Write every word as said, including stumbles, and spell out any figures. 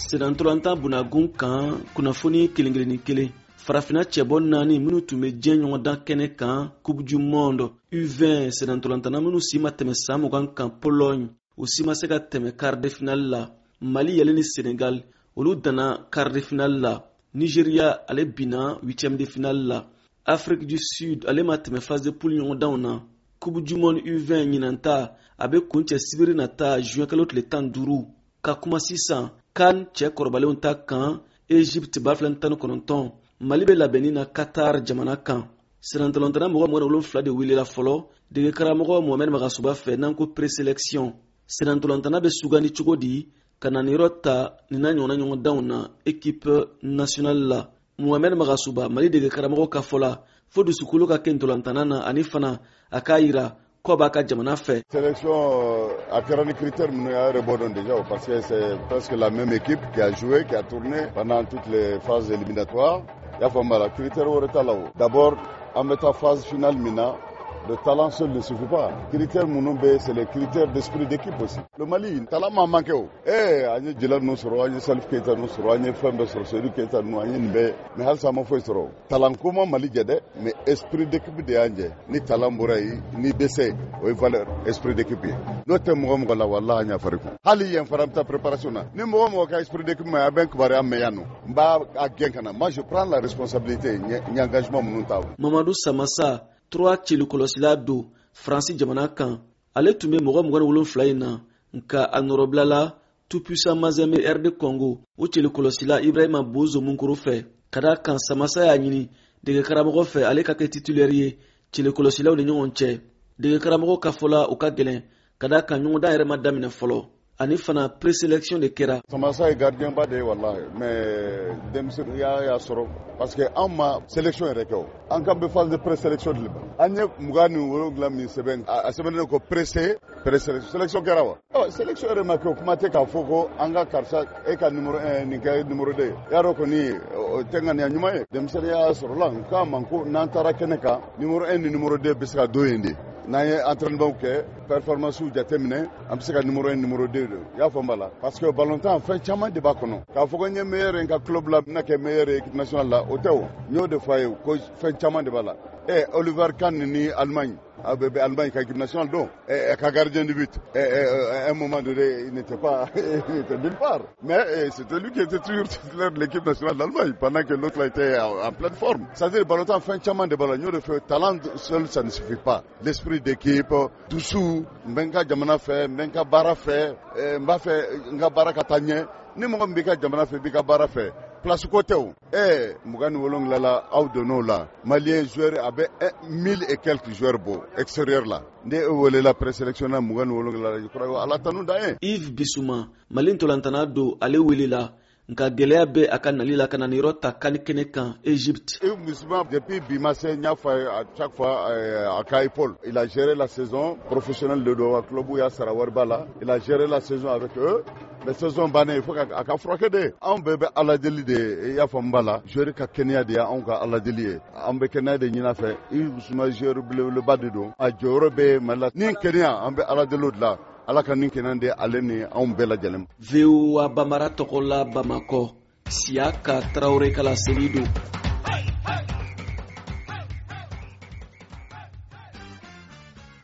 Sedantolanta bunagun kan kunnafoni kelen-kelenni kelen farafina cɛbɔ naani minnu tun bɛ diɲɛ ɲɔgɔndan kɛnɛ kan coupe du monde U vingt sedantolantana minnu si ma tɛmɛ san mugan kan Pologne u si ma se ka tɛmɛ quart de finale la. Mali yɛlɛ ni Senegal olu danna quart de finale la. Nigeria ale bina huitième de finale la. Afrique du Sud ale ma tɛmɛ phase de poule ɲɔgɔndanw na. Coupe du monde U vingt ɲinanta a bɛ kuncɛ sibiri nata juin kalo tile tan duuru ka kuma sisan CAN cɛ kɔrɔbalenw ta kan Egypte ba fila tan ni kɔnɔntɔn Mali bɛ labɛnni na Qatar jamana kan. Sedantolantana mɔgɔ mugan ni wolonfila de welela fɔlɔ dege karamɔgɔ Mohamed Magasuba fɛ n'an ko présélection. Sedantolantana bɛ sugandi cogo di ka na niyɔrɔ ta nin na ɲɔgɔnna ɲɔgɔndanw na équipe nationale la. Mohamed Magasuba Mali dege karamɔgɔ ka fɔ la fo dusukolo ka kɛ ntolantana na ani fana a k'a yira kɔ b'a ka jamana fɛ. Sélection a kɛra ni critère minnu y'a rebondon déjà parce que c'est presque la même équipe qui a joué, qui a tourné pendant toutes les phases éliminatoires. Il y a pas critère wɛrɛ t'a la o. D'abord en mettant phase finale mina le talent seul ne suffit pas. Critères minnu bɛ c'est les critères d'esprit d'équipe aussi. Le Mali talent ma manqué o. Eh an ye Jila ninnu sɔrɔ, an ye Salif Keita ninnu sɔrɔ, an ye fɛn bɛɛ sɔrɔ, Seydou Keita ninnu an ye nin bɛɛ mais halisa ma foyi sɔrɔ. Talent ko ma Mali jɛ dɛ mais esprit d'équipe de y'an jɛ. Ni talent bɔra yen ni dɛsɛ o ye valeur esprit d'équipe ye. N'o tɛ mɔgɔ mɔgɔ la walahi an y'a fari kun. Hali yen fana bɛ taa préparation na. Ni mɔgɔ mɔgɔ ka esprit d'équipe ma a bɛ n kibaruya mɛn yan nɔ. N b'a a gɛn ka na. Moi je prends la responsabilité n engagement minnu ta. Mamadou Samassa trois cɛlikɔlɔsila don Faransi jamana kan ale tun bɛ mɔgɔ mugan ni wolonfila in na nka a nɔrɔbila la tout puissant Mazembe R D Congo o cɛlikɔlɔsila Ibrahima Bozo Munkuru fɛ ka d'a kan Samassa y'a ɲini dege karamɔgɔ fɛ ale ka kɛ titulaire ye cɛlikɔlɔsilaw ni ɲɔgɔn cɛ. Dege karamɔgɔ ka fɔ la o ka gɛlɛn ka d'a kan ɲɔgɔndan yɛrɛ ma daminɛ fɔlɔ ani fana présélection de kɛra. Samassa ye gardien ba de ye wallahi mais denmisɛnnin y'a sɔrɔ parce que an ma sélection yɛrɛ kɛ o an kan bɛ phase de présélection de la an ye mugan ni wolonwula min sɛbɛn a sɛbɛnnen ko pressé présélection sélection kɛra wa ɔ sélection yɛrɛ ma kɛ o kuma tɛ k'a fɔ ko an ka karisa e ka numéro un nin kɛ numéro deux y'a dɔn kɔni o tɛ ŋaniya ɲuman ye denmisɛnnin y'a sɔrɔ la n k'a ma ko n'an taara kɛnɛ kan numéro un ni numéro deux bɛ se ka don yen de n'an ye entraînement kɛ performance jateminɛ an bɛ se ka numéro un numéro deux de i y'a fɔ n b'a la parce que ballontan fɛn caman de b'a kɔnɔ k'a fɔ ko n ye meilleur ye n ka club la n bɛna kɛ meilleur ye équipe nationale la o tɛ o n y'o de fɔ a ye ko fɛn caman de b'a la ɛ Oliver Kahn ni Allemagne a bɛ bɛ Allemagne ka équipe nationale don ɛ ka gardien de but ɛ à un moment donné il n'était pas il était nulle part mais c'était lui qui était toujours titulaire de l'équipe nationale d'Allemagne pendant que l'autre était en pleine forme c'est-à-dire ballontan fɛn caman de b'a la n y'o de fɔ talent seul ça ne suffit pas l'esprit d'équipe dusu n bɛ n ka jamana fɛ n bɛ n ka baara fɛ n b'a fɛ n ka baara ka taa ɲɛ ni mɔgɔ min b'i ka jamana fɛ b'i ka baara fɛ place ko tɛ o ɛ mugan ni wolonwula la aw donn'o la malien joueur a bɛ mille et quelques joueurs bɔ extérieur la ne e welela présélection na mugan ni wolonwula la je crois ala tanu dan ye. Yves Bissouma Mali ntolantana don ale welela nka gɛlɛya bɛ a ka nali la ka na niyɔrɔ ta CAN kɛnɛ kan Égypte. Yves Bissouma depuis bi ma se n y'a fɔ à chaque fois à ka épaule il a géré la saison professionnelle de do club y'a sara wari b'a la il a géré la saison avec eux. Mais saison bannen il faut a ka furakɛ de anw bɛɛ bɛ ala deli de i y'a fɔ n b'a la joueur ka kɛnɛya de y'anw ka ala deli ye an bɛ kɛnɛya de ɲini a fɛ Yves Bissouma joueur belebeleba de don a jɔyɔrɔ bɛ Mali la ni kɛnɛya an bɛ ala deli o de la ala ka nin kɛnɛya de ale ni anw bɛɛ lajɛlen. V O A Bamara tɔgɔ la Bamakɔ Siaka Traoré Kala Selido.